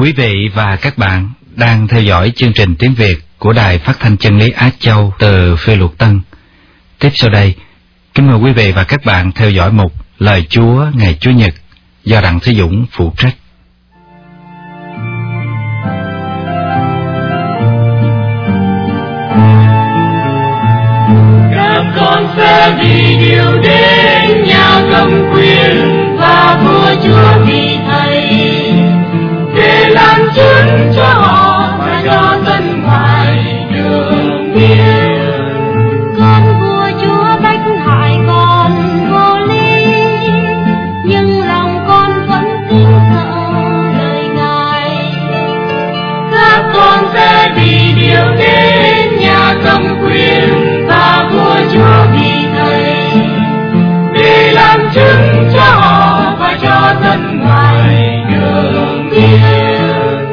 Quý vị và các bạn đang theo dõi chương trình tiếng Việt của Đài Phát thanh Chân lý Á Châu từ Phê Luật Tân. Tiếp sau đây, kính mời quý vị và các bạn theo dõi mục Lời Chúa ngày Chủ nhật do Đặng Thế Dũng phụ trách. Các con sẽ vì điều đến nhà cầm quyền và vua Chúa vì Thầy, để làm chứng cho họ và cho dân ngoại được biết. Con vua Chúa bách hại con vô lý, nhưng lòng con vẫn tin sợ lời Ngài. Các con sẽ vì điều đến nhà cầm quyền và vua Chúa vì Thầy, để làm chứng cho họ và cho dân ngoại được biết.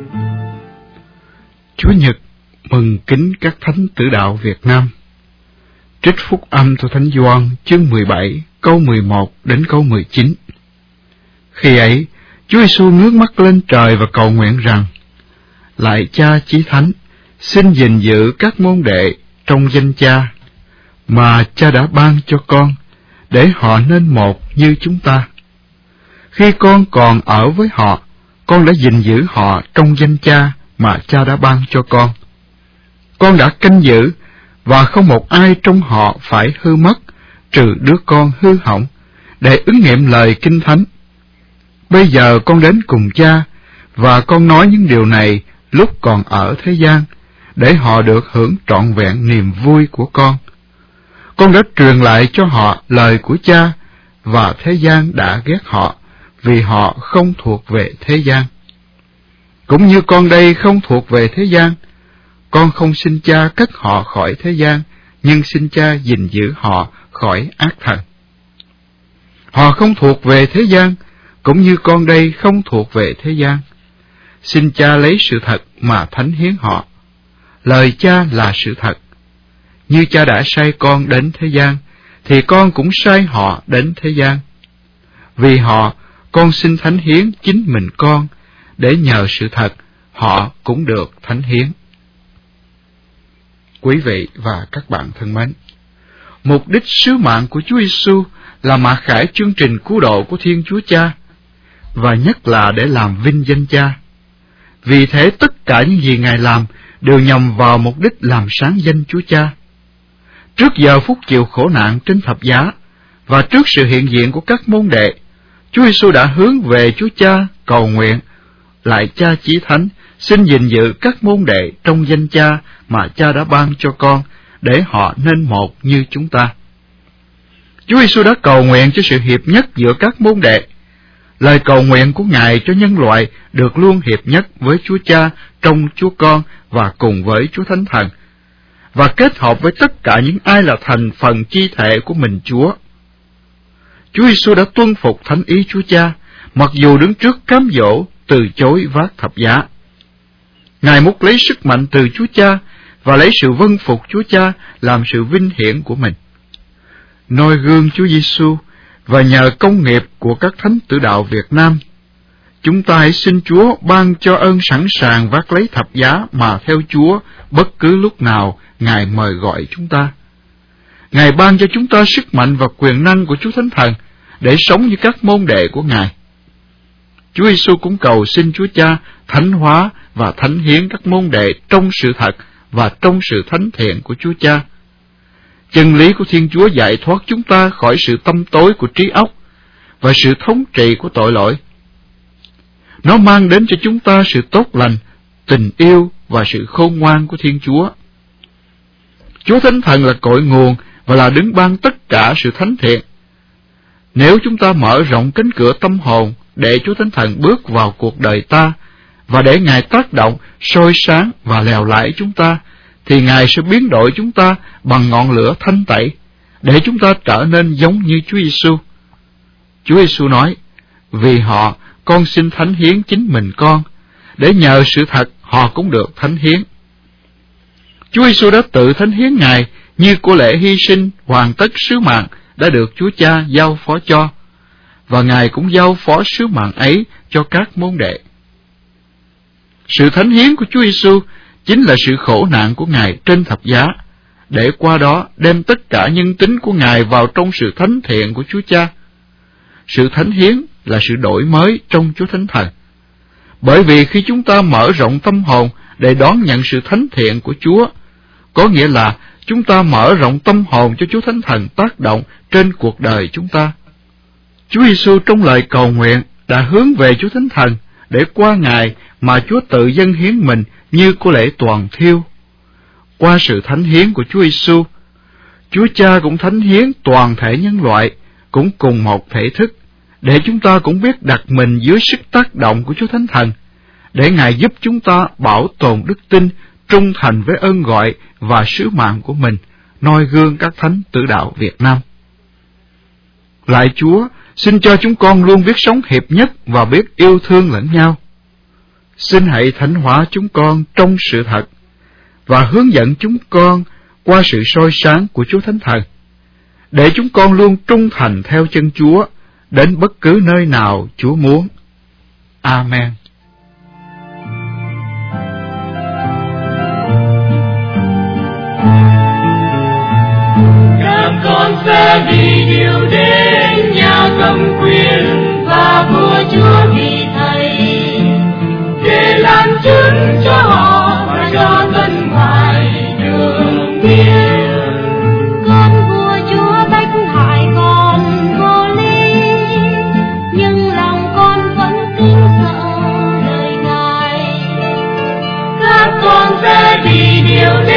Chúa Nhật mừng kính các thánh tử đạo Việt Nam. Trích phúc âm theo Thánh Gioan chương 17 câu 11 đến câu 19. Khi ấy, Chúa Giêsu ngước mắt lên trời và cầu nguyện rằng: Lạy Cha Chí Thánh, xin gìn giữ các môn đệ trong danh Cha mà Cha đã ban cho con, để họ nên một như chúng ta. Khi con còn ở với họ, con đã gìn giữ họ trong danh Cha mà Cha đã ban cho con. Con đã canh giữ, và không một ai trong họ phải hư mất, trừ đứa con hư hỏng, để ứng nghiệm lời Kinh Thánh. Bây giờ con đến cùng Cha, và con nói những điều này lúc còn ở thế gian, để họ được hưởng trọn vẹn niềm vui của con. Con đã truyền lại cho họ lời của Cha, và thế gian đã ghét họ, vì họ không thuộc về thế gian. Cũng như con đây không thuộc về thế gian, con không xin Cha cất họ khỏi thế gian, nhưng xin Cha gìn giữ họ khỏi ác thần. Họ không thuộc về thế gian, cũng như con đây không thuộc về thế gian. Xin Cha lấy sự thật mà thánh hiến họ. Lời Cha là sự thật. Như Cha đã sai con đến thế gian, thì con cũng sai họ đến thế gian. Vì họ, con xin thánh hiến chính mình con, để nhờ sự thật, họ cũng được thánh hiến. Quý vị và các bạn thân mến, mục đích sứ mạng của Chúa Giêsu là mặc khải chương trình cứu độ của Thiên Chúa Cha, và nhất là để làm vinh danh Cha. Vì thế tất cả những gì Ngài làm đều nhằm vào mục đích làm sáng danh Chúa Cha. Trước giờ phút chịu khổ nạn trên thập giá, và trước sự hiện diện của các môn đệ, Chúa Giêsu đã hướng về Chúa Cha cầu nguyện: Lạy Cha Chí Thánh, xin gìn giữ các môn đệ trong danh Cha mà Cha đã ban cho con, để họ nên một như chúng ta. Chúa Giêsu đã cầu nguyện cho sự hiệp nhất giữa các môn đệ. Lời cầu nguyện của Ngài cho nhân loại được luôn hiệp nhất với Chúa Cha trong Chúa Con và cùng với Chúa Thánh Thần, và kết hợp với tất cả những ai là thành phần chi thể của mình Chúa. Chúa Giêsu đã tuân phục thánh ý Chúa Cha, mặc dù đứng trước cám dỗ từ chối vác thập giá. Ngài muốn lấy sức mạnh từ Chúa Cha và lấy sự vâng phục Chúa Cha làm sự vinh hiển của mình. Noi gương Chúa Giêsu và nhờ công nghiệp của các thánh tử đạo Việt Nam, chúng ta hãy xin Chúa ban cho ơn sẵn sàng vác lấy thập giá mà theo Chúa bất cứ lúc nào Ngài mời gọi chúng ta. Ngài ban cho chúng ta sức mạnh và quyền năng của Chúa Thánh Thần để sống như các môn đệ của Ngài. Chúa Giêsu cũng cầu xin Chúa Cha thánh hóa và thánh hiến các môn đệ trong sự thật và trong sự thánh thiện của Chúa Cha. Chân lý của Thiên Chúa giải thoát chúng ta khỏi sự tăm tối của trí óc và sự thống trị của tội lỗi. Nó mang đến cho chúng ta sự tốt lành, tình yêu và sự khôn ngoan của Thiên Chúa. Chúa Thánh Thần là cội nguồn và là đứng ban tất cả sự thánh thiện. Nếu chúng ta mở rộng cánh cửa tâm hồn để Chúa Thánh Thần bước vào cuộc đời ta, và để Ngài tác động, soi sáng và lèo lái chúng ta, thì Ngài sẽ biến đổi chúng ta bằng ngọn lửa thanh tẩy, để chúng ta trở nên giống như Chúa Giêsu. Chúa Giêsu nói: Vì họ, con xin thánh hiến chính mình con, để nhờ sự thật họ cũng được thánh hiến. Chúa Giêsu đã tự thánh hiến Ngài như của lễ hy sinh hoàn tất sứ mạng đã được Chúa Cha giao phó cho, và Ngài cũng giao phó sứ mạng ấy cho các môn đệ. Sự thánh hiến của Chúa Giêsu chính là sự khổ nạn của Ngài trên thập giá, để qua đó đem tất cả nhân tính của Ngài vào trong sự thánh thiện của Chúa Cha. Sự thánh hiến là sự đổi mới trong Chúa Thánh Thần. Bởi vì khi chúng ta mở rộng tâm hồn để đón nhận sự thánh thiện của Chúa, có nghĩa là chúng ta mở rộng tâm hồn cho Chúa Thánh Thần tác động trên cuộc đời chúng ta. Chúa Giêsu trong lời cầu nguyện đã hướng về Chúa Thánh Thần để qua Ngài mà Chúa tự dâng hiến mình như của lễ toàn thiêu. Qua sự thánh hiến của Chúa Giêsu, Chúa Cha cũng thánh hiến toàn thể nhân loại cũng cùng một thể thức, để chúng ta cũng biết đặt mình dưới sức tác động của Chúa Thánh Thần, để Ngài giúp chúng ta bảo tồn đức tin, trung thành với ơn gọi và sứ mạng của mình, noi gương các thánh tử đạo Việt Nam. Lạy Chúa, xin cho chúng con luôn biết sống hiệp nhất và biết yêu thương lẫn nhau. Xin hãy thánh hóa chúng con trong sự thật và hướng dẫn chúng con qua sự soi sáng của Chúa Thánh Thần, để chúng con luôn trung thành theo chân Chúa đến bất cứ nơi nào Chúa muốn. Amen. Các con sẽ đi điều đến nhà cầm quyền và vua Chúa vì Thầy, để làm chứng cho họ và cho dân ngoại đường biết. Con vua Chúa bách hại con vô lý, nhưng lòng con vẫn kính sợ lời Ngài. Các con sẽ đi điều